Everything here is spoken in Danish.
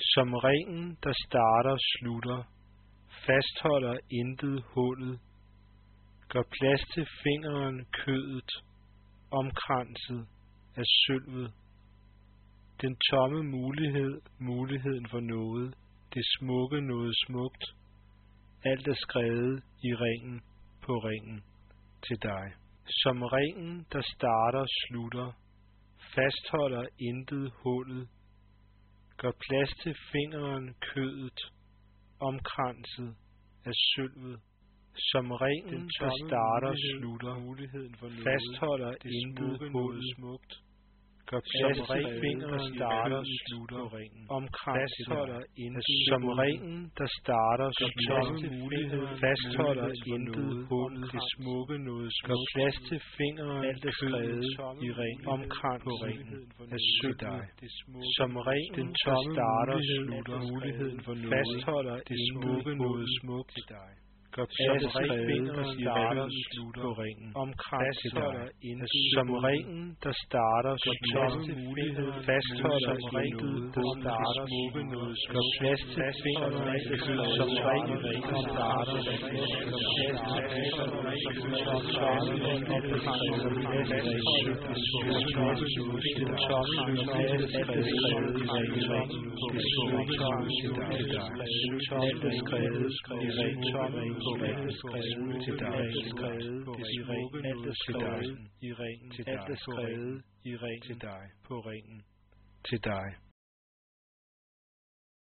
Som ringen, der starter og slutter, fastholder intet hullet, gør plads til fingeren kødet, omkranset af sølvet. Den tomme mulighed, muligheden for noget, det smukke noget smukt, alt er skrevet i ringen på ringen til dig. Som ringen, der starter og slutter, fastholder intet hullet, gør plads til fingeren kødet, omkranset af sølvet. Som ringen, der starter og slutter, fastholder intet hullet, smukt, gør plads til fingeren starter og slutter, omkranset som ringen, der starter og slutter, fastholder intet hullet, det smukke noget, gør plads til fingeren kødet i ringen, omkranset af sølv. Som ringen, der starter og slutter, fastholder det smukke noget smukt, gør plads til fingeren starter og slutter på ringen, omkranset som ringen, der starter og slutter, mulighed fastholder ringen, der starter smukke noget, gør plads til fingeren som ringen, der starter og slutter, gør plads til på ringen skrevet til dig, skrevet på ringen, alt er skrevet i ringen til dig, alt er skrevet i ringen til dig, på ringen til dig.